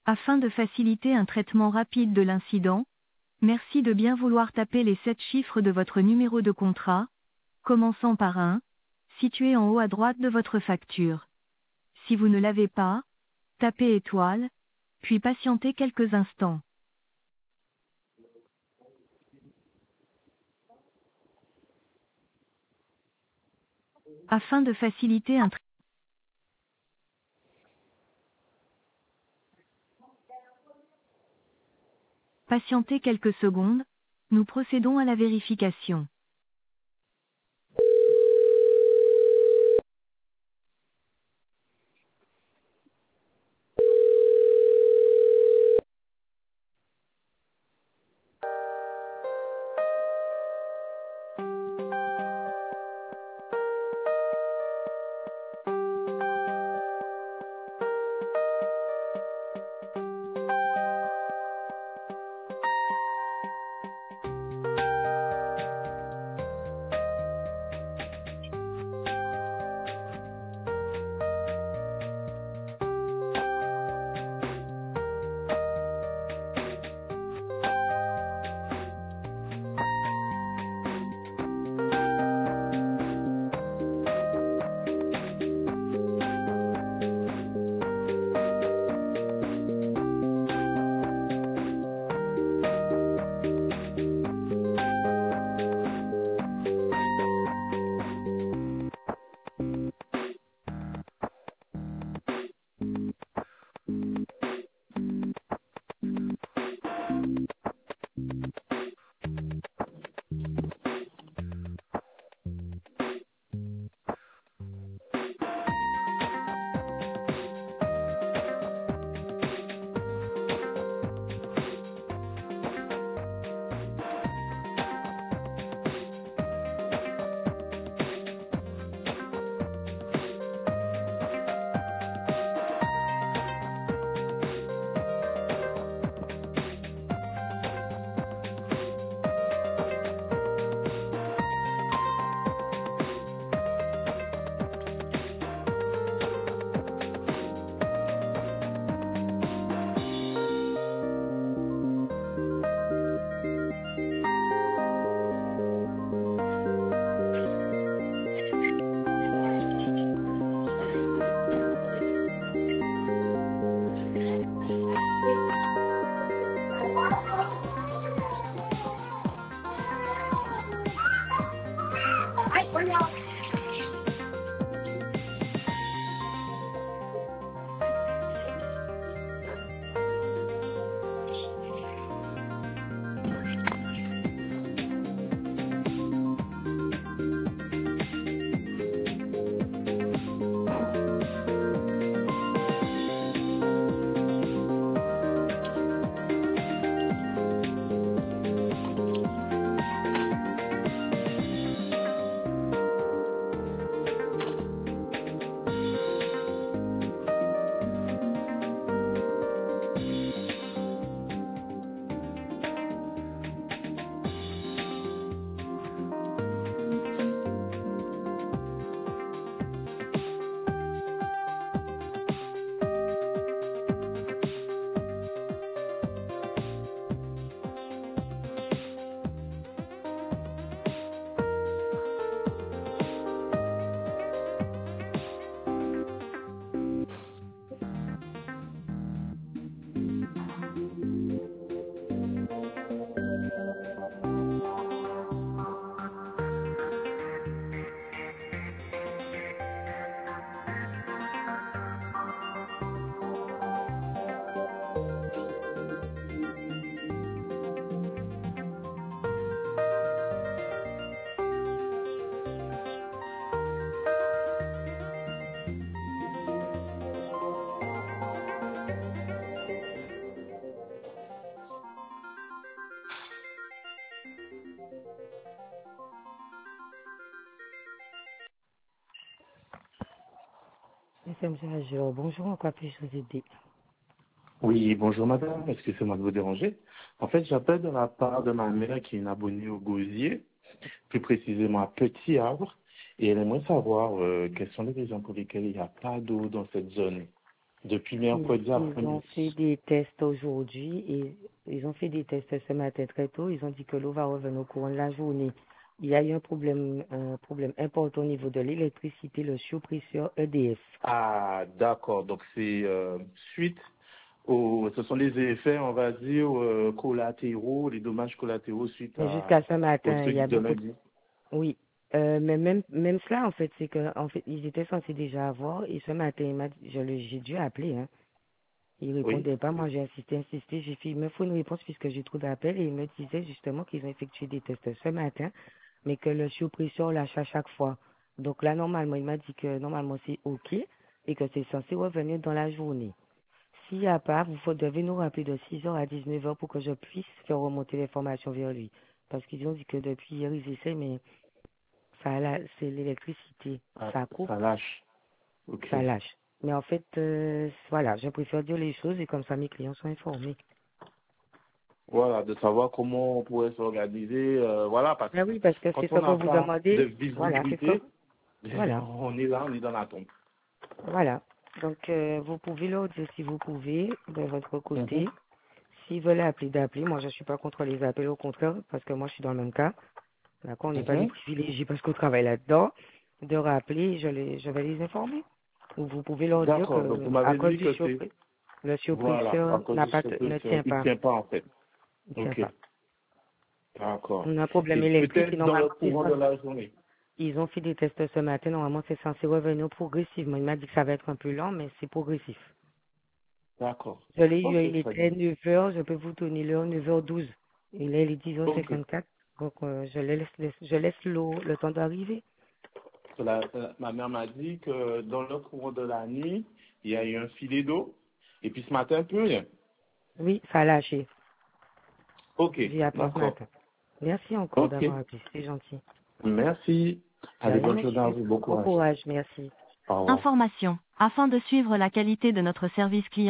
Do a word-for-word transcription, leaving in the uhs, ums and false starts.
Afin de faciliter un traitement rapide de l'incident, merci de bien vouloir taper les sept chiffres de votre numéro de contrat, commençant par un, situé en haut à droite de votre facture. Si vous ne l'avez pas, tapez étoile, puis patientez quelques instants. Afin de faciliter un traitement, patientez quelques secondes, nous procédons à la vérification. S M C Agir, bonjour, en quoi puis-je vous aider? Oui, bonjour madame, excusez-moi de vous déranger. En fait, j'appelle de la part de ma mère qui est une abonnée au Gosier, plus précisément à Petit Havre, et elle aimerait savoir euh, quelles sont les raisons pour lesquelles il n'y a pas d'eau dans cette zone. Depuis Ils, mercredi ils ont fait après-midi. des tests aujourd'hui et ils ont fait des tests ce matin très tôt. Ils ont dit que l'eau va revenir au courant de la journée. Il y a eu un problème, un problème important au niveau de l'électricité, le surpresseur E D F. Ah, d'accord. Donc c'est euh, suite au, ce sont les effets, on va dire, euh, collatéraux, les dommages collatéraux suite Mais à jusqu'à ce au matin, il y truc a de beaucoup de... lundi. Oui, euh, mais même, même cela, en fait, c'est que en fait, ils étaient censés déjà avoir et ce matin, il m'a dit- je le- j'ai dû appeler, hein. Il Oui. répondait pas. Moi, j'ai insisté, insisté. J'ai fait, il me faut une réponse puisque j'ai trop d'appels et il me disait justement qu'ils ont effectué des tests ce matin, mais que le surpression lâche à chaque fois. Donc là, normalement, il m'a dit que normalement c'est OK et que c'est censé revenir dans la journée. S'il n'y a pas, vous faut- devez nous rappeler de six heures à dix-neuf heures pour que je puisse faire remonter l'information vers lui. Parce qu'ils ont dit que depuis hier, ils essaient, mais ça, là, c'est l'électricité. Ah, Ça coupe, ça lâche. Ok. ça lâche. Mais en fait, euh, voilà, je préfère dire les choses et comme ça mes clients sont informés. Voilà, de savoir comment on pourrait s'organiser. euh, voilà, parce Ben que oui, parce que quand c'est on ça n'a qu'on vous pas de demandait. Voilà, c'est ça. visibilité, Voilà, on est là, on est dans la tombe. voilà. Donc, euh, vous pouvez leur dire si vous pouvez, de votre Mhm. côté. S'ils veulent appeler, d'appeler. Moi, je suis pas contre les appels, au contraire, parce que moi, je suis dans le même cas. D'accord, on n'est pas des Mhm. privilégiés parce qu'on travaille là-dedans. De rappeler, je, les, je vais les informer. Ou vous pouvez leur dire D'accord, donc vous que, à m'avez cause dit du que c'est, surpris, le voilà, à surpresseur cause n'a du pas, t- ne surpresseur, tient il ne pas. tient pas en fait. Il tient Ok, pas. d'accord. On a un problème Et électrique et peut-être dans le normalement, c'est courant ça. de la journée. Ils ont fait des tests ce matin. Normalement, c'est censé revenir progressivement. Il m'a dit que ça va être un peu lent, mais c'est progressif. D'accord. Je l'ai eu, Ok, il très bien. était neuf heures. Je peux vous donner l'heure, neuf heures douze. Il est dix heures Ok. cinquante-quatre. Donc, euh, je laisse, laisse- je laisse l'eau, le temps d'arriver. La- la- ma mère m'a dit que dans le courant de la nuit, il y a eu un filet d'eau. Et puis ce matin, plus rien. Oui, ça a lâché. Ok, J'y apprends ce d'accord. matin. Merci encore Ok. d'avoir appelé. C'est gentil. Merci. De Allez, rien, bonne journée à monsieur. vous. Bon Bon courage. courage. Merci. Au revoir. Information. Afin de suivre la qualité de notre service client